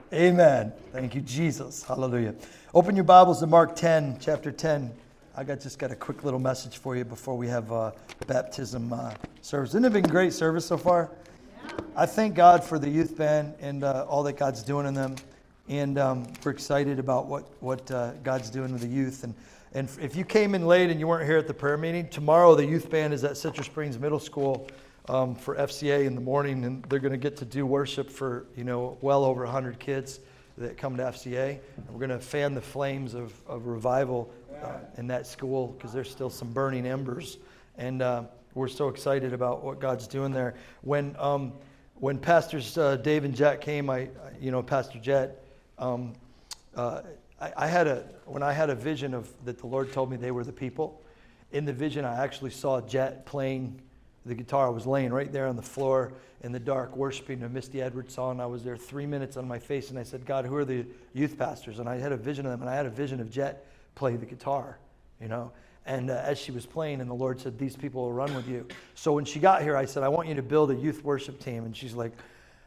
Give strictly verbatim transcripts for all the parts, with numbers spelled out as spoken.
Amen. Thank you, Jesus. Hallelujah. Open your Bibles to Mark ten, chapter ten. I got just got a quick little message for you before we have uh, baptism uh, service. Isn't it been a great service so far? Yeah. I thank God for the youth band and uh, all that God's doing in them. And um, we're excited about what, what uh, God's doing with the youth. And, and if you came in late and you weren't here at the prayer meeting, tomorrow the youth band is at Citrus Springs Middle School um, for F C A in the morning. And they're going to get to do worship for, you know, well over one hundred kids that come to F C A. And we're going to fan the flames of, of revival uh, in that school because there's still some burning embers. And uh, we're so excited about what God's doing there. When um, when Pastors uh, Dave and Jet came, I, you know, Pastor Jet, um, uh, I, I had a when I had a vision of that the Lord told me they were the people. In the vision, I actually saw Jet playing the guitar. I was laying right there on the floor in the dark, worshiping a Misty Edwards song. I was there three minutes on my face, and I said, God, who are the youth pastors? And I had a vision of them, and I had a vision of Jet play the guitar, you know. And uh, as she was playing, and the Lord said, these people will run with you. So when she got here, I said, I want you to build a youth worship team. And she's like,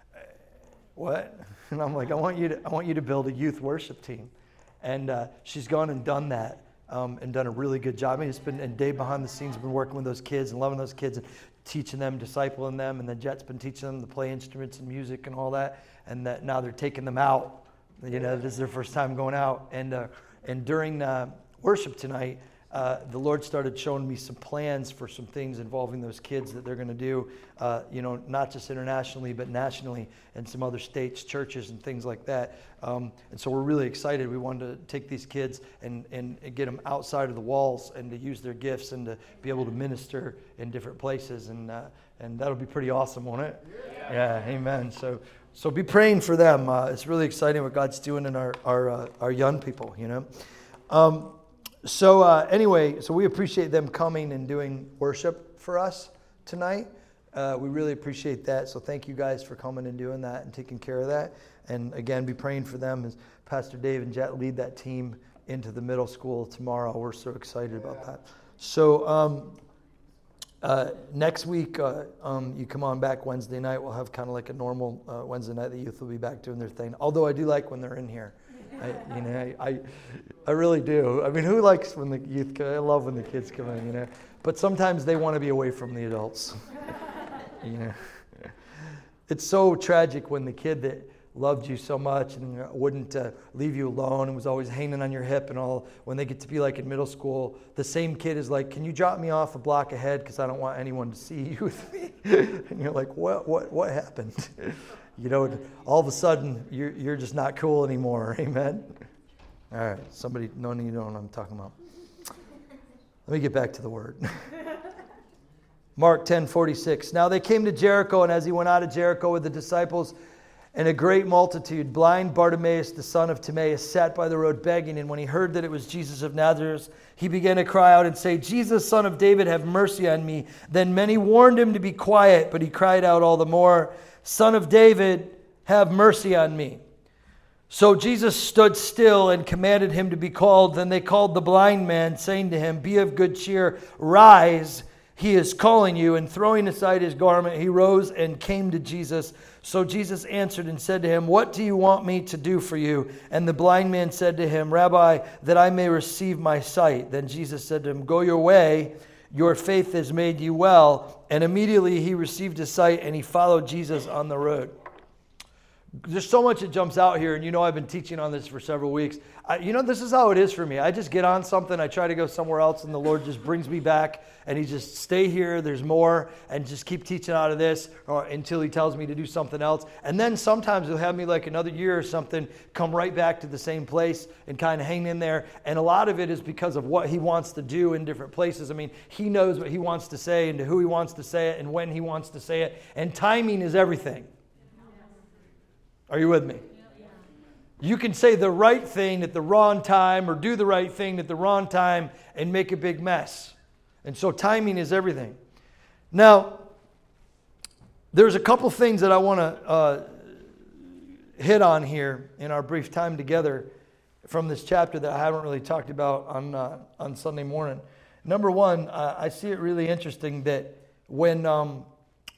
what? And I'm like, I want you to, I want you to build a youth worship team. And uh, she's gone and done that. Um, and done a really good job. I mean, it's been, and Dave behind the scenes has been working with those kids and loving those kids and teaching them, discipling them, and then Jet's been teaching them to play instruments and music and all that. And that now they're taking them out. You know, this is their first time going out. And uh, and during uh, worship tonight, uh, the Lord started showing me some plans for some things involving those kids that they're going to do. Uh, you know, not just internationally, but nationally, and some other states, churches, and things like that. Um, and so we're really excited. We wanted to take these kids and, and, and get them outside of the walls and to use their gifts and to be able to minister in different places. And uh, and that'll be pretty awesome, won't it? Yeah, yeah, amen. So so be praying for them. Uh, it's really exciting what God's doing in our our, uh, our young people, you know. Um, so uh, anyway, so we appreciate them coming and doing worship for us tonight. Uh, we really appreciate that. So thank you guys for coming and doing that and taking care of that. And again, be praying for them as Pastor Dave and Jet lead that team into the middle school tomorrow. We're so excited about that. So um, uh, next week, uh, um, you come on back Wednesday night. We'll have kind of like a normal uh, Wednesday night. The youth will be back doing their thing. Although I do like when they're in here. I, you know, I, I really do. I mean, who likes when the youth come? I love when the kids come in, you know. But sometimes they want to be away from the adults. You know, it's so tragic when the kid that loved you so much and wouldn't uh, leave you alone and was always hanging on your hip and all, when they get to be like in middle school, the same kid is like, can you drop me off a block ahead because I don't want anyone to see you with me? And you're like, what what what happened? You know, all of a sudden you're you're just not cool anymore. Amen. All right, somebody knowing you know what I'm talking about. Let me get back to the word. Mark ten forty-six. Now they came to Jericho, and as he went out of Jericho with the disciples and a great multitude, blind Bartimaeus, the son of Timaeus, sat by the road begging. And when he heard that it was Jesus of Nazareth, he began to cry out and say, Jesus, son of David, have mercy on me. Then many warned him to be quiet, but he cried out all the more, Son of David, have mercy on me. So Jesus stood still and commanded him to be called. Then they called the blind man, saying to him, be of good cheer, rise, he is calling you. And throwing aside his garment, he rose and came to Jesus. So Jesus answered and said to him, what do you want me to do for you? And the blind man said to him, Rabbi, that I may receive my sight. Then Jesus said to him, go your way, your faith has made you well. And immediately he received his sight and he followed Jesus on the road. There's so much that jumps out here, and you know I've been teaching on this for several weeks. I, you know, this is how it is for me. I just get on something, I try to go somewhere else, and the Lord just brings me back, and he just, stay here, there's more, and just keep teaching out of this or until he tells me to do something else. And then sometimes he'll have me like another year or something, come right back to the same place and kind of hang in there. And a lot of it is because of what he wants to do in different places. I mean, he knows what he wants to say and to who he wants to say it and when he wants to say it. And timing is everything. Are you with me? You can say the right thing at the wrong time or do the right thing at the wrong time and make a big mess. And so timing is everything. Now, there's a couple things that I want to uh, hit on here in our brief time together from this chapter that I haven't really talked about on uh, on Sunday morning. Number one, uh, I see it really interesting that when um,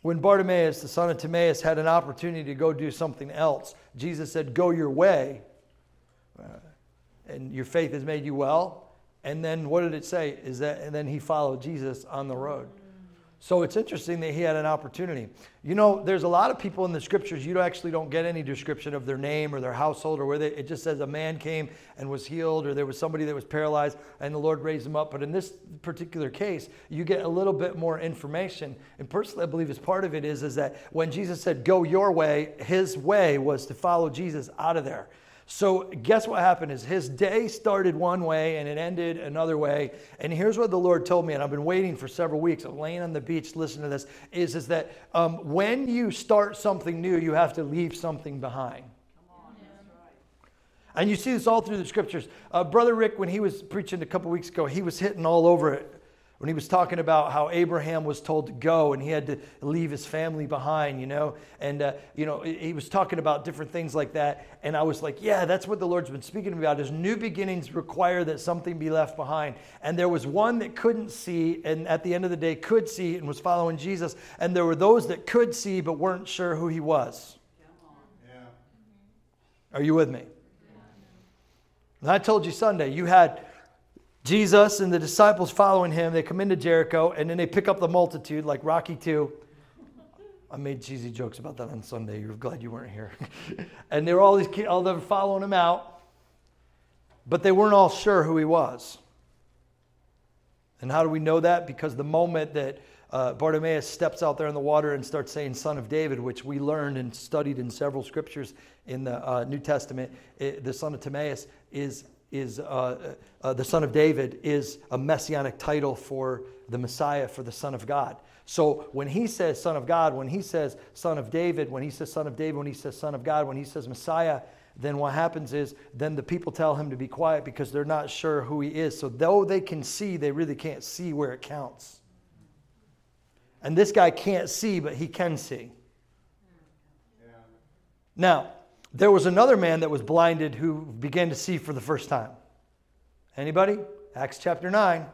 When Bartimaeus, the son of Timaeus, had an opportunity to go do something else, Jesus said, go your way, uh, and your faith has made you well. And then what did it say? Is that, and then he followed Jesus on the road. So it's interesting that he had an opportunity. You know, there's a lot of people in the scriptures, you actually don't get any description of their name or their household or where they, it just says a man came and was healed, or there was somebody that was paralyzed and the Lord raised him up. But in this particular case, you get a little bit more information. And personally, I believe as part of it is, is that when Jesus said, go your way, his way was to follow Jesus out of there. So guess what happened is his day started one way and it ended another way. And here's what the Lord told me, and I've been waiting for several weeks. I'm laying on the beach listening to this, is, is that um, when you start something new, you have to leave something behind. And you see this all through the scriptures. Uh, Brother Rick, when he was preaching a couple weeks ago, he was hitting all over it. When he was talking about how Abraham was told to go and he had to leave his family behind, you know. And, uh, you know, he was talking about different things like that. And I was like, yeah, that's what the Lord's been speaking about, is new beginnings require that something be left behind. And there was one that couldn't see and at the end of the day could see and was following Jesus. And there were those that could see but weren't sure who he was. Yeah. Are you with me? And I told you Sunday, you had Jesus and the disciples following him. They come into Jericho, and then they pick up the multitude like Rocky two. I made cheesy jokes about that on Sunday. You're glad you weren't here. And they were all these kids, all them following him out, but they weren't all sure who he was. And how do we know that? Because the moment that uh, Bartimaeus steps out there in the water and starts saying "Son of David," which we learned and studied in several scriptures in the uh, New Testament, it, the son of Timaeus is is uh, uh, the son of David is a messianic title for the Messiah, for the Son of God. So when he says Son of God, when he says Son of David, when he says Son of David, when he says Son of God, when he says Messiah, then what happens is then the people tell him to be quiet because they're not sure who he is. So though they can see, they really can't see where it counts. And this guy can't see, but he can see. Yeah. Now, there was another man that was blinded who began to see for the first time. Anybody? Acts chapter nine.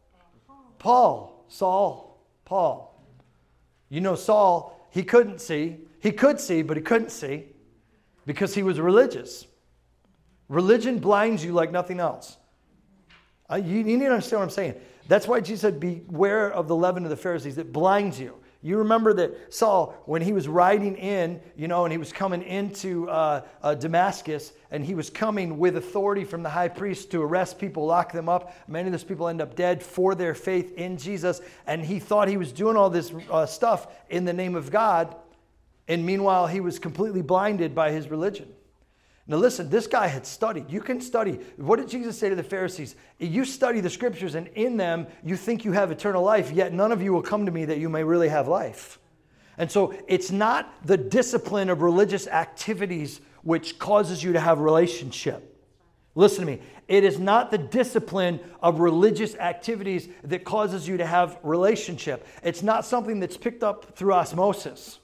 Paul, Saul, Paul. You know Saul, he couldn't see. He could see, but he couldn't see because he was religious. Religion blinds you like nothing else. Uh, you, you need to understand what I'm saying. That's why Jesus said, beware of the leaven of the Pharisees. It blinds you. You remember that Saul, when he was riding in, you know, and he was coming into uh, uh, Damascus, and he was coming with authority from the high priest to arrest people, lock them up. Many of those people end up dead for their faith in Jesus. And he thought he was doing all this uh, stuff in the name of God. And meanwhile, he was completely blinded by his religion. Now listen, this guy had studied. You can study. What did Jesus say to the Pharisees? You study the scriptures, and in them you think you have eternal life, yet none of you will come to me that you may really have life. And so it's not the discipline of religious activities which causes you to have relationship. Listen to me. It is not the discipline of religious activities that causes you to have relationship. It's not something that's picked up through osmosis.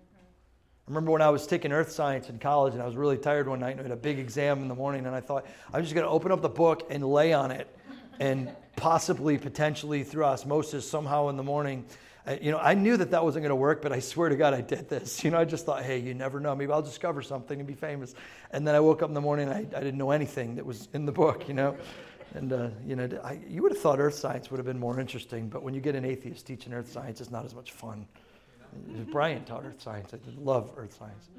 I remember when I was taking earth science in college and I was really tired one night and I had a big exam in the morning, and I thought, I'm just going to open up the book and lay on it, and possibly, potentially through osmosis somehow in the morning. Uh, you know, I knew that that wasn't going to work, but I swear to God I did this. You know, I just thought, hey, you never know. Maybe I'll discover something and be famous. And then I woke up in the morning and I, I didn't know anything that was in the book, you know. And, uh, you know, I, you would have thought earth science would have been more interesting, but when you get an atheist teaching earth science, it's not as much fun. Brian taught earth science. I love earth science.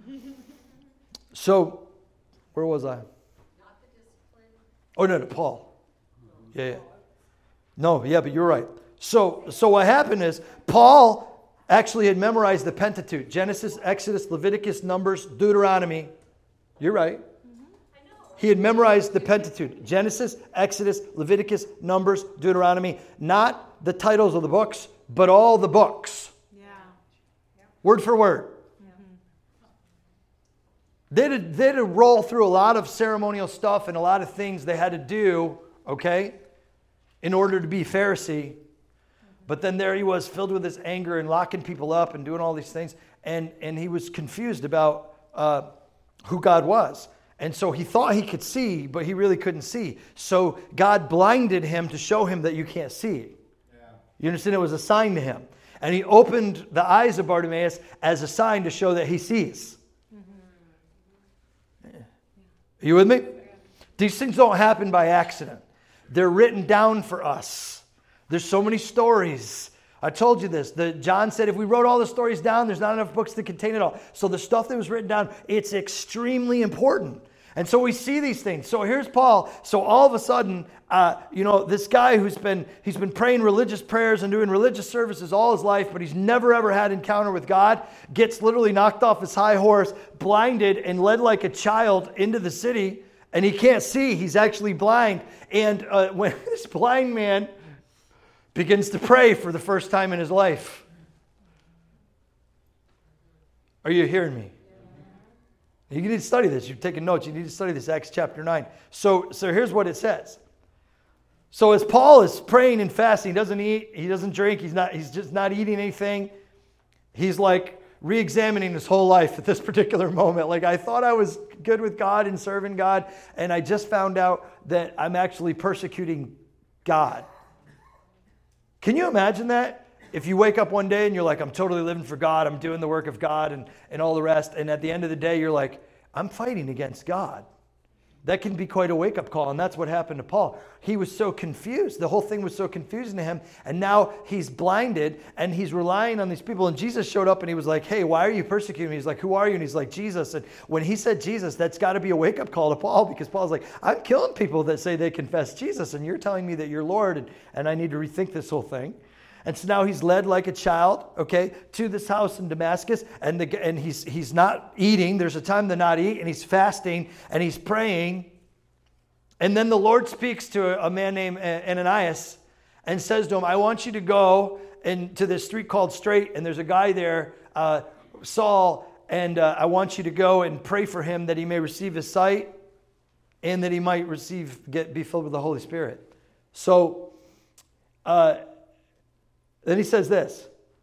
So, where was I? Not the discipline. Oh, no, no, Paul. Yeah, yeah. No, yeah, but you're right. So, so what happened is Paul actually had memorized the Pentateuch. Genesis, Exodus, Leviticus, Numbers, Deuteronomy. You're right. He had memorized the Pentateuch. Genesis, Exodus, Leviticus, Numbers, Deuteronomy. Not the titles of the books, but all the books. Word for word. Mm-hmm. They had, they had to roll through a lot of ceremonial stuff and a lot of things they had to do, okay, in order to be Pharisee. Mm-hmm. But then there he was, filled with this anger and locking people up and doing all these things. And, and he was confused about uh, who God was. And so he thought he could see, but he really couldn't see. So God blinded him to show him that you can't see. Yeah. You understand? It was a sign to him. And he opened the eyes of Bartimaeus as a sign to show that he sees. Are you with me? These things don't happen by accident. They're written down for us. There's so many stories. I told you this. The, John said if we wrote all the stories down, there's not enough books to contain it all. So the stuff that was written down, it's extremely important. And so we see these things. So here's Paul. So all of a sudden, uh, you know, this guy who's been, he's been praying religious prayers and doing religious services all his life, but he's never ever had encounter with God, gets literally knocked off his high horse, blinded and led like a child into the city, and he can't see. He's actually blind. And uh, when this blind man begins to pray for the first time in his life. Are you hearing me? You need to study this. You're taking notes. You need to study this, Acts chapter nine. So, so here's what it says. So as Paul is praying and fasting, he doesn't eat, he doesn't drink, he's not, he's just not eating anything. He's like re-examining his whole life at this particular moment. Like, I thought I was good with God and serving God, and I just found out that I'm actually persecuting God. Can you imagine that? If you wake up one day and you're like, I'm totally living for God, I'm doing the work of God and, and all the rest, and at the end of the day you're like, I'm fighting against God. That can be quite a wake-up call, and that's what happened to Paul. He was so confused. The whole thing was so confusing to him, and now he's blinded, and he's relying on these people, and Jesus showed up, and he was like, hey, why are you persecuting me? He's like, who are you? And he's like, Jesus. And when he said Jesus, that's got to be a wake-up call to Paul, because Paul's like, I'm killing people that say they confess Jesus, and you're telling me that you're Lord, and, and I need to rethink this whole thing. And so now he's led like a child, okay, to this house in Damascus, and the, and he's he's not eating. There's a time to not eat, and he's fasting, and he's praying. And then the Lord speaks to a man named Ananias and says to him, I want you to go into this street called Straight, and there's a guy there, uh, Saul, and uh, I want you to go and pray for him that he may receive his sight and that he might receive, get be filled with the Holy Spirit. So, uh, then he says this.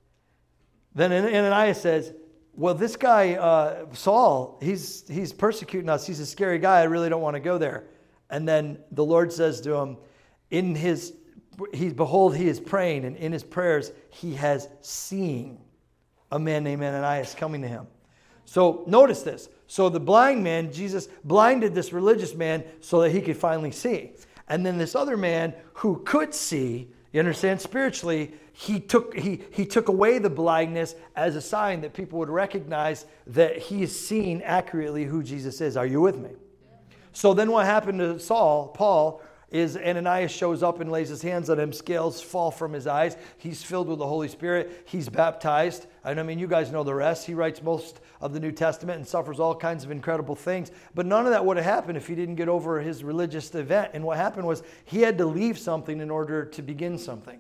Then Ananias says, well, this guy, uh, Saul, he's he's persecuting us. He's a scary guy. I really don't want to go there. And then the Lord says to him, in his, he, behold, he is praying, and in his prayers, he has seen a man named Ananias coming to him. So notice this. So the blind man, Jesus blinded this religious man so that he could finally see. And then this other man who could see, you understand, spiritually, he took he he took away the blindness as a sign that people would recognize that he is seeing accurately who Jesus is. Are you with me? So then what happened to Saul, Paul, is Ananias shows up and lays his hands on him. Scales fall from his eyes. He's filled with the Holy Spirit. He's baptized. And I mean, you guys know the rest. He writes most of the New Testament and suffers all kinds of incredible things. But none of that would have happened if he didn't get over his religious event. And what happened was he had to leave something in order to begin something.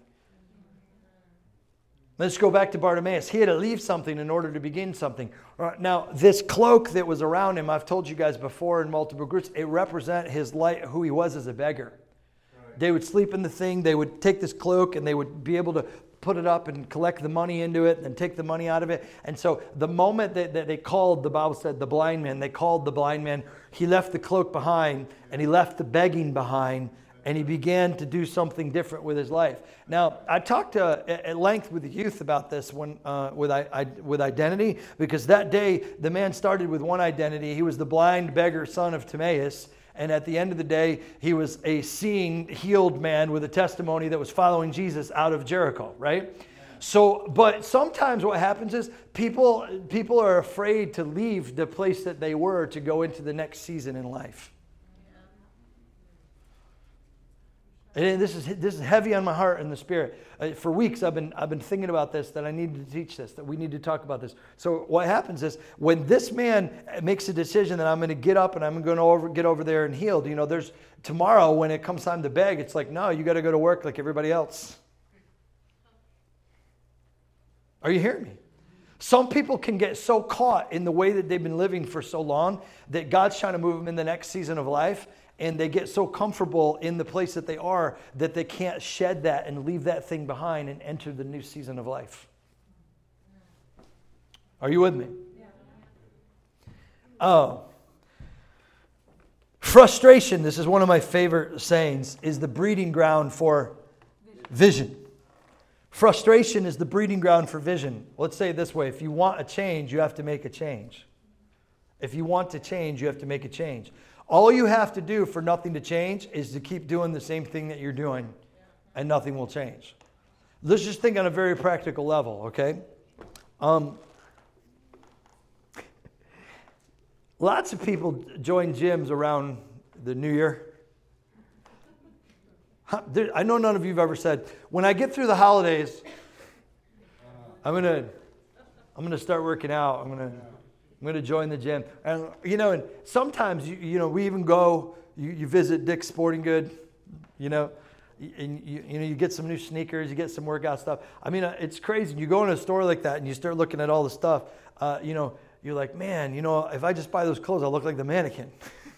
Let's go back to Bartimaeus. He had to leave something in order to begin something. Now, this cloak that was around him, I've told you guys before in multiple groups, it represents his life, who he was as a beggar. Right. They would sleep in the thing. They would take this cloak and they would be able to put it up and collect the money into it and take the money out of it. And so the moment that, that they called, the Bible said, the blind man, they called the blind man, he left the cloak behind and he left the begging behind. And he began to do something different with his life. Now, I talked uh, at length with the youth about this when, uh, with, I, I, with identity, because that day the man started with one identity. He was the blind beggar son of Timaeus. And at the end of the day, he was a seeing, healed man with a testimony that was following Jesus out of Jericho, right? So, but sometimes what happens is people, people are afraid to leave the place that they were to go into the next season in life. And this is this is heavy on my heart and the spirit. Uh, for weeks I've been I've been thinking about this, that I need to teach this, that we need to talk about this. So what happens is when this man makes a decision that I'm going to get up and I'm going to over, get over there and healed, you know, there's tomorrow when it comes time to beg, it's like, no, you got to go to work like everybody else. Are you hearing me? Some people can get so caught in the way that they've been living for so long that God's trying to move them in the next season of life. And they get so comfortable in the place that they are that they can't shed that and leave that thing behind and enter the new season of life. Are you with me? Yeah. Oh. Frustration, this is one of my favorite sayings, is the breeding ground for vision. Frustration is the breeding ground for vision. Let's say it this way. If you want a change, you have to make a change. If you want to change, you have to make a change. All you have to do for nothing to change is to keep doing the same thing that you're doing, and nothing will change. Let's just think on a very practical level, okay? Um, lots of people join gyms around the new year. I know none of you have ever said, when I get through the holidays, I'm gonna, I'm gonna start working out. I'm gonna, I'm gonna join the gym. And you know, and sometimes you, you know, we even go. You, you visit Dick's Sporting Good, you know, and you, you know, you get some new sneakers, you get some workout stuff. I mean, it's crazy. You go in a store like that and you start looking at all the stuff. Uh, you know, you're like, man, you know, if I just buy those clothes, I'll look like the mannequin.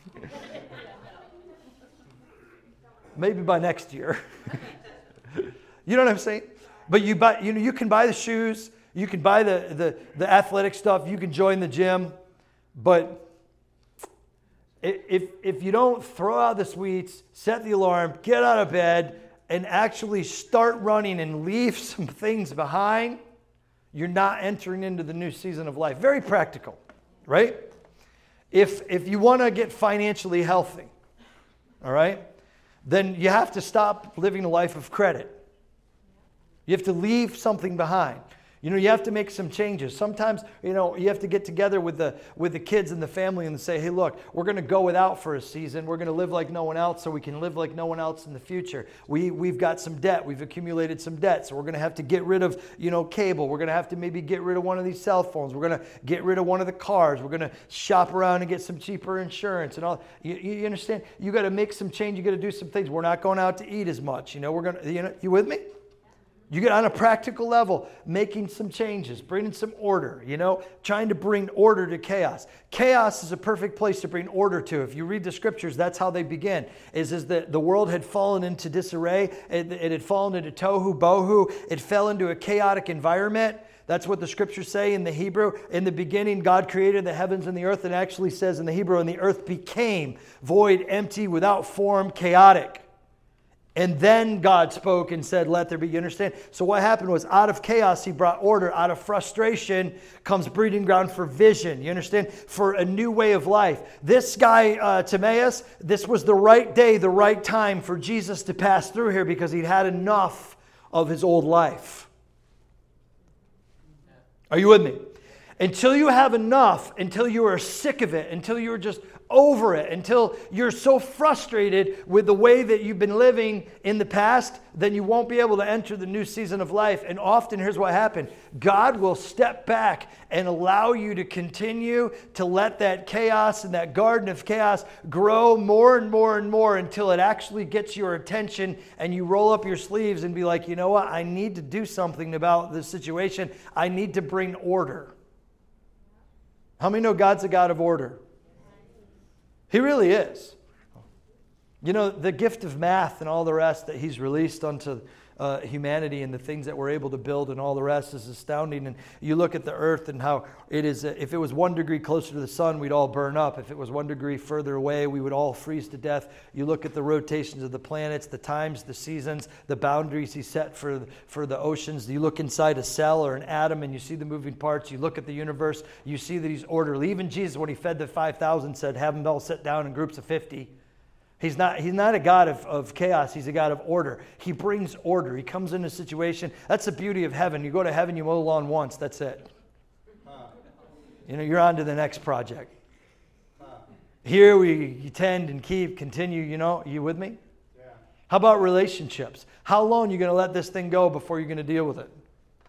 Maybe by next year. You know what I'm saying? But you buy, you know, you can buy the shoes, you can buy the, the, the athletic stuff, you can join the gym, but if, if you don't throw out the sweets, set the alarm, get out of bed, and actually start running and leave some things behind, you're not entering into the new season of life. Very practical, right? If, if you want to get financially healthy, all right, then you have to stop living a life of credit. You have to leave something behind. You know, you have to make some changes. Sometimes, you know, you have to get together with the with the kids and the family and say, hey, look, we're going to go without for a season. We're going to live like no one else so we can live like no one else in the future. We, we've got some debt. We've accumulated some debt. So we're going to have to get rid of, you know, cable. We're going to have to maybe get rid of one of these cell phones. We're going to get rid of one of the cars. We're going to shop around and get some cheaper insurance and all. You, you understand? You got to make some change. You got to do some things. We're not going out to eat as much. You know, we're going to, you know, you with me? You get on a practical level, making some changes, bringing some order, you know, trying to bring order to chaos. Chaos is a perfect place to bring order to. If you read the scriptures, that's how they begin, is, is that the world had fallen into disarray. It, it had fallen into tohu bohu. It fell into a chaotic environment. That's what the scriptures say in the Hebrew. In the beginning, God created the heavens and the earth. It actually says in the Hebrew, and the earth became void, empty, without form, chaotic. And then God spoke and said, let there be. You understand? So what happened was, out of chaos, he brought order. Out of frustration comes breeding ground for vision. You understand? For a new way of life. This guy, uh, Timaeus, this was the right day, the right time for Jesus to pass through here, because he'd had enough of his old life. Are you with me? Until you have enough, until you are sick of it, until you are just over it, until you're so frustrated with the way that you've been living in the past, then you won't be able to enter the new season of life. And often, here's what happened. God will step back and allow you to continue to let that chaos and that garden of chaos grow more and more and more until it actually gets your attention, and you roll up your sleeves and be like, you know what? I need to do something about this situation. I need to bring order. How many know God's a God of order? He really is. You know, the gift of math and all the rest that he's released unto uh, humanity, and the things that we're able to build and all the rest is astounding. And you look at the earth and how it is, uh, if it was one degree closer to the sun, we'd all burn up. If it was one degree further away, we would all freeze to death. You look at the rotations of the planets, the times, the seasons, the boundaries he set for, for the oceans. You look inside a cell or an atom and you see the moving parts. You look at the universe, you see that he's orderly. Even Jesus, when he fed the five thousand, said, have them all sit down in groups of fifty. He's not, he's not a God of, of chaos. He's a God of order. He brings order. He comes in a situation. That's the beauty of heaven. You go to heaven, you mow the lawn once. That's it. You know, you're on to the next project. Here we tend and keep, continue, you know. Are you with me? Yeah. How about relationships? How long are you going to let this thing go before you're going to deal with it?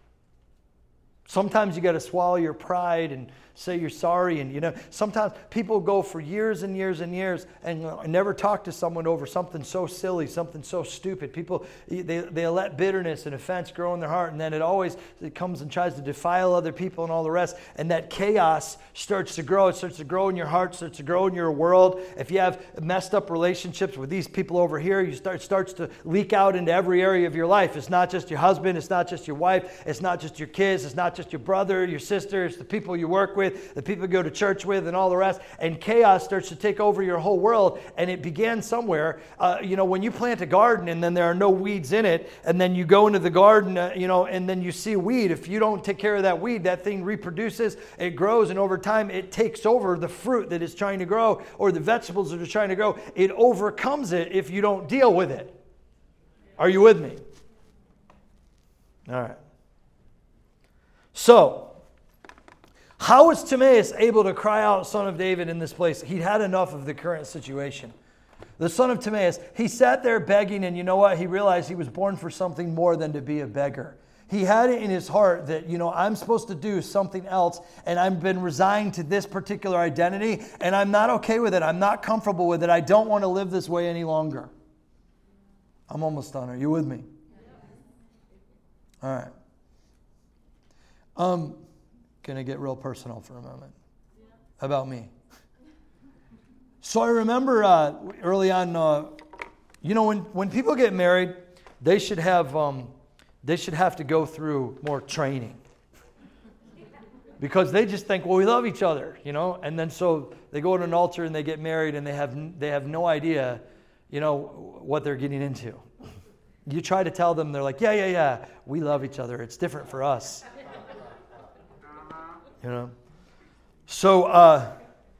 Sometimes you got to swallow your pride and say you're sorry. And, you know, sometimes people go for years and years and years and never talk to someone over something so silly, something so stupid. People, they, they let bitterness and offense grow in their heart. And then it always it comes and tries to defile other people and all the rest. And that chaos starts to grow. It starts to grow in your heart, starts to grow in your world. If you have messed up relationships with these people over here, you start starts to leak out into every area of your life. It's not just your husband. It's not just your wife. It's not just your kids. It's not just your brother, your sister. It's the people you work with. with, the people you go to church with, and all the rest. And chaos starts to take over your whole world. And it began somewhere. Uh, you know, when you plant a garden and then there are no weeds in it, and then you go into the garden, uh, you know, and then you see weed. If you don't take care of that weed, that thing reproduces, it grows, and over time it takes over the fruit that is trying to grow, or the vegetables that are trying to grow. It overcomes it if you don't deal with it. Are you with me? All right. So, how was Timaeus able to cry out, Son of David, in this place? He'd had enough of the current situation. The son of Timaeus, he sat there begging, and you know what? He realized he was born for something more than to be a beggar. He had it in his heart that, you know, I'm supposed to do something else, and I've been resigned to this particular identity, and I'm not okay with it. I'm not comfortable with it. I don't want to live this way any longer. I'm almost done. Are you with me? All right. Um, gonna get real personal for a moment about me. So I remember uh, early on, uh, you know, when, when people get married, they should have um, they should have to go through more training, because they just think, well, we love each other, you know, and then so they go to an altar and they get married, and they have they have no idea, you know, what they're getting into. You try to tell them, they're like, yeah, yeah, yeah, we love each other. It's different for us. You know? So, uh,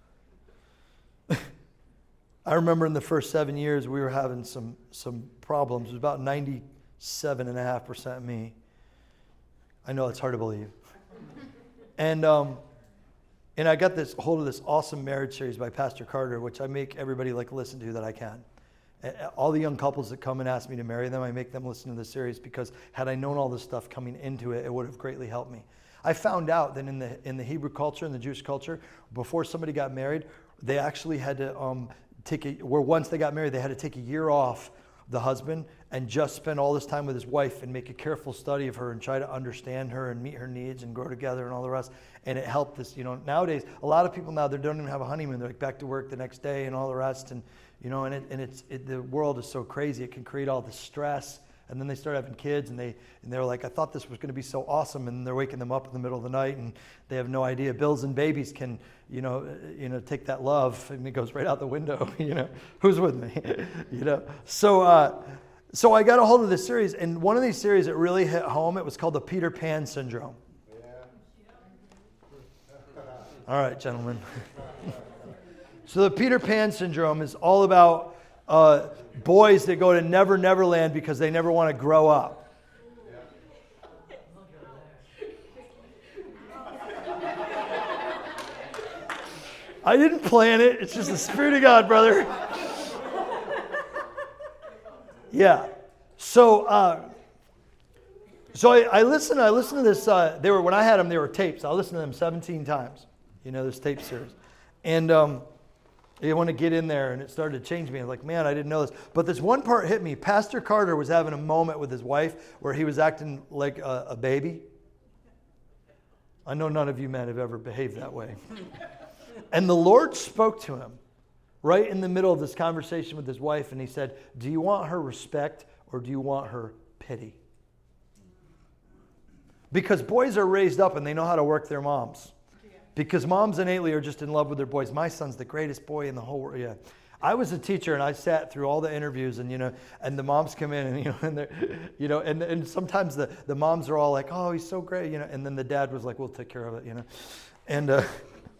I remember in the first seven years, we were having some some problems. It was about ninety-seven point five percent me. I know it's hard to believe. And um, and I got this hold of this awesome marriage series by Pastor Carter, which I make everybody like listen to that I can. All the young couples that come and ask me to marry them, I make them listen to this series, because had I known all this stuff coming into it, it would have greatly helped me. I found out that in the in the Hebrew culture, in the Jewish culture, before somebody got married, they actually had to um, take a, where once they got married, they had to take a year off, the husband, and just spend all this time with his wife and make a careful study of her and try to understand her and meet her needs and grow together and all the rest. And it helped this, you know, nowadays, a lot of people now, they don't even have a honeymoon. They're like back to work the next day and all the rest. And, you know, and it, and it's, it, the world is so crazy. It can create all this stress. And then they start having kids, and they and they're like, I thought this was going to be so awesome, and they're waking them up in the middle of the night, and they have no idea. Bills and babies can, you know, you know, take that love, and it goes right out the window. You know, who's with me? You know, so uh, so I got a hold of this series, and one of these series that really hit home. It was called the Peter Pan Syndrome. Yeah. All right, gentlemen. So the Peter Pan Syndrome is all about Uh, boys that go to Never Never Land because they never want to grow up. I didn't plan it. It's just the Spirit of God, brother. Yeah. So, uh, so I, I listened. I listened to this. Uh, they were when I had them. They were tapes. I listened to them seventeen times. You know, this tape series, and. Um, You want to get in there, and it started to change me. I was like, man, I didn't know this. But this one part hit me. Pastor Carter was having a moment with his wife where he was acting like a, a baby. I know none of you men have ever behaved that way. And the Lord spoke to him right in the middle of this conversation with his wife, and he said, do you want her respect or do you want her pity? Because boys are raised up and they know how to work their moms. Because moms innately are just in love with their boys. My son's the greatest boy in the whole world. Yeah, I was a teacher, and I sat through all the interviews, and you know, and the moms come in, and you know, and they're, you know, and and sometimes the, the moms are all like, "Oh, he's so great," you know, and then the dad was like, "We'll take care of it," you know, and uh,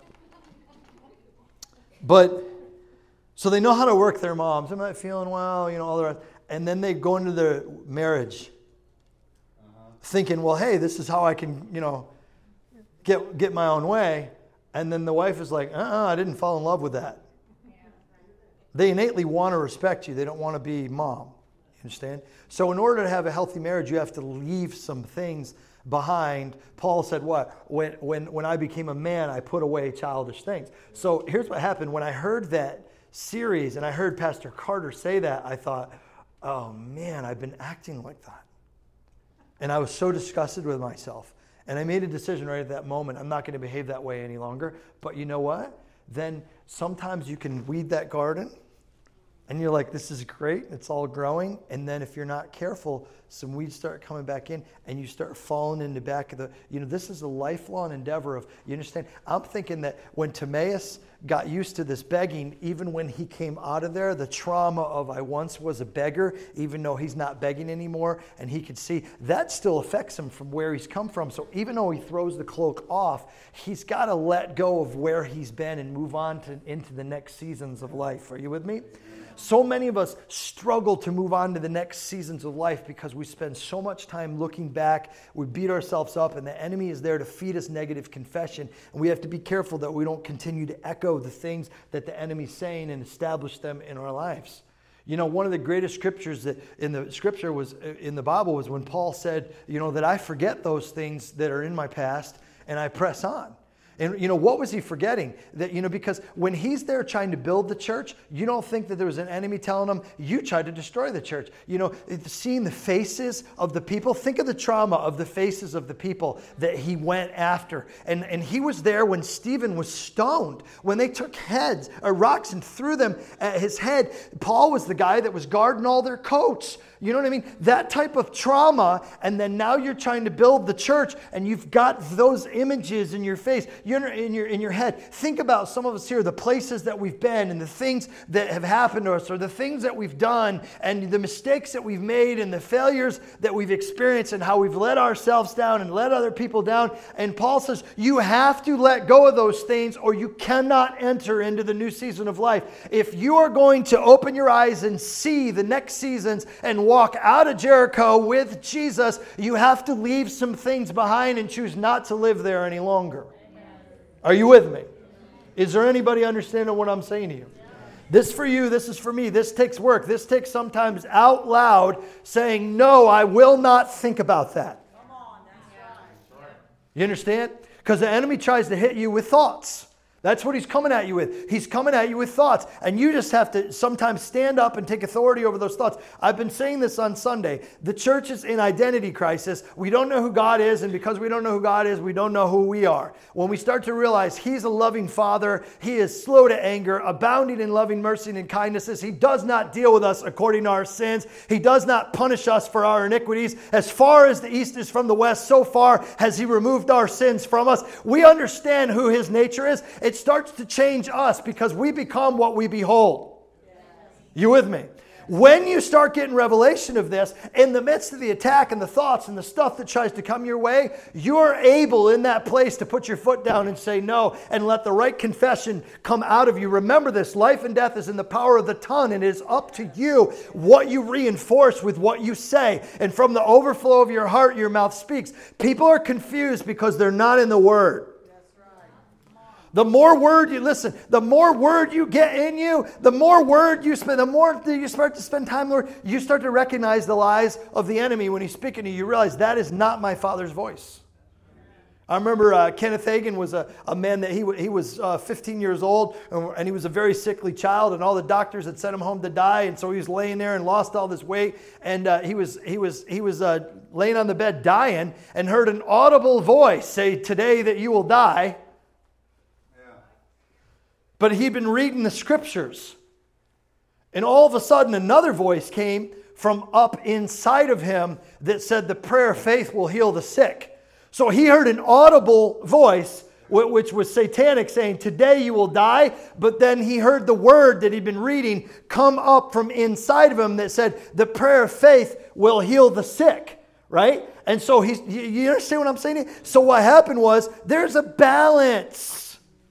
but so they know how to work their moms. I'm not feeling well, you know, all the rest, and then they go into their marriage, uh-huh. thinking, "Well, hey, this is how I can, you know." Get get my own way, and then the wife is like, uh-uh, I didn't fall in love with that. They innately want to respect you. They don't want to be mom. You understand? So in order to have a healthy marriage, you have to leave some things behind. Paul said what? When when when I became a man, I put away childish things. So here's what happened. When I heard that series and I heard Pastor Carter say that, I thought, oh man, I've been acting like that. And I was so disgusted with myself. And I made a decision right at that moment. I'm not going to behave that way any longer. But you know what? Then sometimes you can weed that garden, And you're like, this is great. It's all growing. And then if you're not careful, some weeds start coming back in and you start falling in the back of the, you know, this is a lifelong endeavor of, you understand? I'm thinking that when Timaeus got used to this begging, even when he came out of there, the trauma of I once was a beggar, even though he's not begging anymore, and he could see that still affects him from where he's come from. So even though he throws the cloak off, he's got to let go of where he's been and move on to into the next seasons of life. Are you with me? So many of us struggle to move on to the next seasons of life because we spend so much time looking back. We beat ourselves up, and the enemy is there to feed us negative confession. And we have to be careful that we don't continue to echo the things that the enemy's saying and establish them in our lives. You know, one of the greatest scriptures that in the scripture was in the Bible was when Paul said, you know, that I forget those things that are in my past and I press on. And, you know, what was he forgetting? That, you know, because when he's there trying to build the church, you don't think that there was an enemy telling him, you tried to destroy the church. You know, seeing the faces of the people, think of the trauma of the faces of the people that he went after. And, and he was there when Stephen was stoned, when they took heads or rocks and threw them at his head. Paul was the guy that was guarding all their coats. You know what I mean? That type of trauma, and then now you're trying to build the church, and you've got those images in your face, you're in your in your head. Think about some of us here, the places that we've been, and the things that have happened to us, or the things that we've done, and the mistakes that we've made, and the failures that we've experienced, and how we've let ourselves down and let other people down. And Paul says, you have to let go of those things, or you cannot enter into the new season of life. If you are going to open your eyes and see the next seasons and walk out of Jericho with Jesus, you have to leave some things behind and choose not to live there any longer. Amen. Are you with me? Is there anybody understanding what I'm saying to you? Yeah. This for you, this is for me. This takes work. This takes sometimes out loud saying, no, I will not think about that. Come on, that's right. You understand? Because the enemy tries to hit you with thoughts. That's what he's coming at you with. He's coming at you with thoughts. And you just have to sometimes stand up and take authority over those thoughts. I've been saying this on Sunday. The church is in identity crisis. We don't know who God is. And because we don't know who God is, we don't know who we are. When we start to realize he's a loving Father, he is slow to anger, abounding in loving mercy and kindnesses. He does not deal with us according to our sins. He does not punish us for our iniquities. As far as the east is from the west, so far has he removed our sins from us. We understand who his nature is. It starts to change us because we become what we behold. Yes. You with me? When you start getting revelation of this, in the midst of the attack and the thoughts and the stuff that tries to come your way, you're able in that place to put your foot down and say no and let the right confession come out of you. Remember this, life and death is in the power of the tongue, and it is up to you what you reinforce with what you say. And from the overflow of your heart, your mouth speaks. People are confused because they're not in the Word. The more word you listen, the more word you get in you, the more word you spend, the more you start to spend time, Lord, you start to recognize the lies of the enemy when he's speaking to you. You realize that is not my Father's voice. I remember uh, Kenneth Hagin was a, a man that he, he was uh, fifteen years old, and, and he was a very sickly child, and all the doctors had sent him home to die, and so he was laying there and lost all this weight, and uh, he was he was he was uh, laying on the bed dying, and heard an audible voice say, "Today that you will die." But he'd been reading the scriptures. And all of a sudden another voice came from up inside of him that said the prayer of faith will heal the sick. So he heard an audible voice which was satanic saying, today you will die. But then he heard the word that he'd been reading come up from inside of him that said the prayer of faith will heal the sick. Right? And so he's, you understand what I'm saying? So what happened was there's a balance.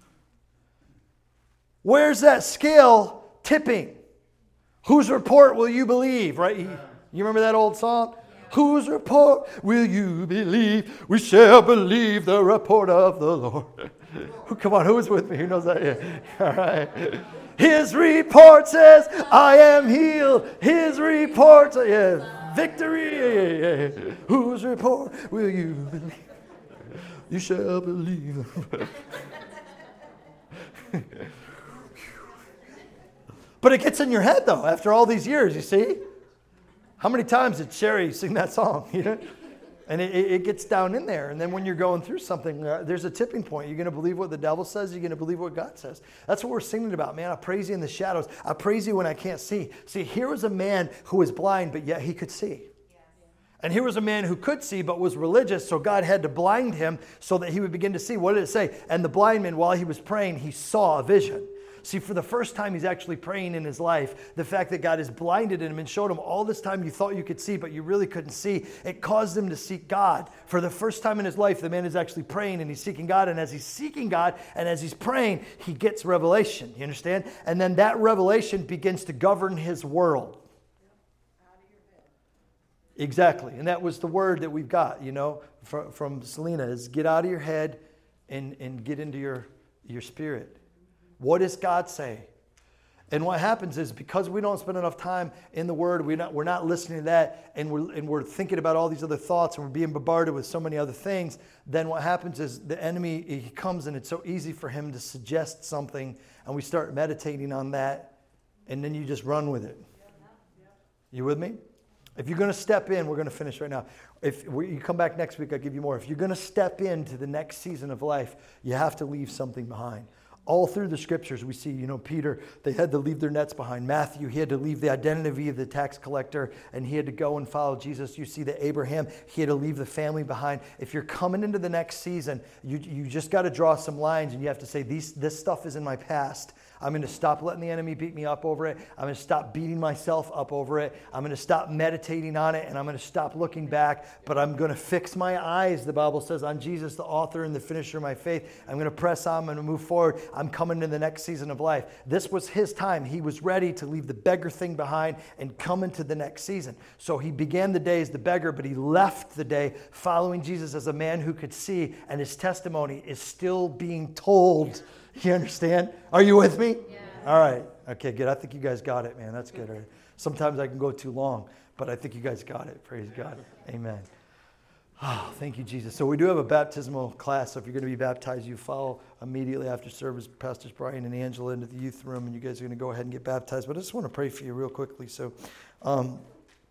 Where's that scale tipping? Whose report will you believe? Right? You remember that old song? Yeah. Whose report will you believe? We shall believe the report of the Lord. Come on, who's with me? Who knows that? Yeah. All right. His report says, I am healed. His report says, yeah, victory. Yeah, yeah, yeah. Whose report will you believe? You shall believe. But it gets in your head, though, after all these years, you see? How many times did Sherry sing that song? You know? And it, it gets down in there. And then when you're going through something, uh, there's a tipping point. You're going to believe what the devil says. You're going to believe what God says. That's what we're singing about, man. I praise you in the shadows. I praise you when I can't see. See, here was a man who was blind, but yet he could see. And here was a man who could see but was religious, so God had to blind him so that he would begin to see. What did it say? And the blind man, while he was praying, he saw a vision. See, for the first time he's actually praying in his life, the fact that God has blinded him and showed him all this time you thought you could see, but you really couldn't see, it caused him to seek God. For the first time in his life, the man is actually praying and he's seeking God. And as he's seeking God and as he's praying, he gets revelation. You understand? And then that revelation begins to govern his world. Exactly. And that was the word that we've got, you know, from, from Selena, is get out of your head and, and get into your, your spirit. What does God say? And what happens is, because we don't spend enough time in the Word, we're not, we're not listening to that, and we're, and we're thinking about all these other thoughts, and we're being bombarded with so many other things, then what happens is the enemy, he comes, and it's so easy for him to suggest something, and we start meditating on that, and then you just run with it. You with me? If you're going to step in, we're going to finish right now. If we, you come back next week, I'll give you more. If you're going to step into the next season of life, you have to leave something behind. All through the scriptures, we see, you know, Peter, they had to leave their nets behind. Matthew, he had to leave the identity of the tax collector, and he had to go and follow Jesus. You see that Abraham, he had to leave the family behind. If you're coming into the next season, you, you just got to draw some lines, and you have to say, These, this stuff is in my past. I'm going to stop letting the enemy beat me up over it. I'm going to stop beating myself up over it. I'm going to stop meditating on it, and I'm going to stop looking back. But I'm going to fix my eyes, the Bible says, on Jesus, the author and the finisher of my faith. I'm going to press on. I'm going to move forward. I'm coming to the next season of life. This was his time. He was ready to leave the beggar thing behind and come into the next season. So he began the day as the beggar, but he left the day following Jesus as a man who could see, and his testimony is still being told. You understand? Are you with me? Yeah. All right. Okay, good. I think you guys got it, man. That's good. Right? Sometimes I can go too long, but I think you guys got it. Praise God. Amen. Oh, thank you, Jesus. So we do have a baptismal class. So if you're going to be baptized, you follow immediately after service Pastors Brian and Angela into the youth room, and you guys are going to go ahead and get baptized. But I just want to pray for you real quickly. So, um,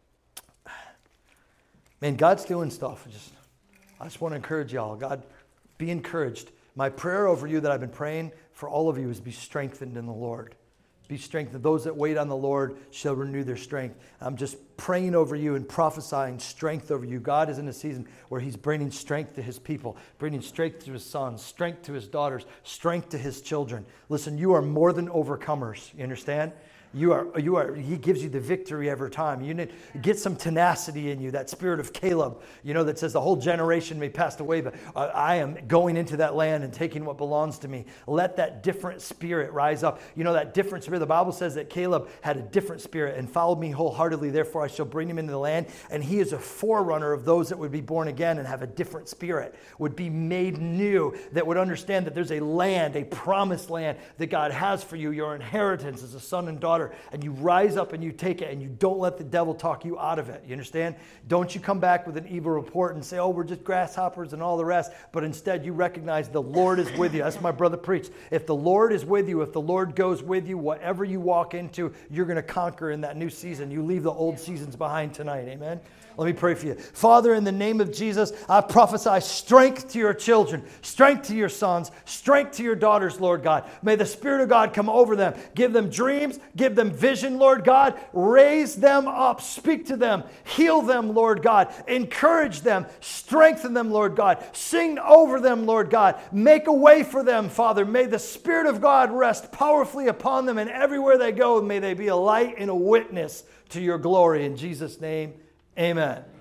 man, God's doing stuff. I just, I just want to encourage y'all. God, be encouraged. My prayer over you that I've been praying for all of you is be strengthened in the Lord. Be strengthened. Those that wait on the Lord shall renew their strength. I'm just praying over you and prophesying strength over you. God is in a season where he's bringing strength to his people, bringing strength to his sons, strength to his daughters, strength to his children. Listen, you are more than overcomers. You understand? You are, you are, he gives you the victory every time. You need get some tenacity in you, that spirit of Caleb, you know, that says the whole generation may pass away, but I am going into that land and taking what belongs to me. Let that different spirit rise up. You know, that different spirit. The Bible says that Caleb had a different spirit and followed me wholeheartedly. Therefore, I shall bring him into the land. And he is a forerunner of those that would be born again and have a different spirit, would be made new, that would understand that there's a land, a promised land that God has for you, your inheritance as a son and daughter. And you rise up and you take it, and you don't let the devil talk you out of it. You understand? Don't you come back with an evil report and say, oh, we're just grasshoppers and all the rest. But instead you recognize the Lord is with you. That's what my brother preached. If the Lord is with you, if the Lord goes with you, whatever you walk into, you're going to conquer in that new season. You leave the old seasons behind tonight. Amen? Let me pray for you. Father, in the name of Jesus, I prophesy strength to your children, strength to your sons, strength to your daughters, Lord God. May the Spirit of God come over them. Give them dreams. Give them vision, Lord God. Raise them up. Speak to them. Heal them, Lord God. Encourage them. Strengthen them, Lord God. Sing over them, Lord God. Make a way for them, Father. May the Spirit of God rest powerfully upon them, and everywhere they go, may they be a light and a witness to your glory. In Jesus' name, amen.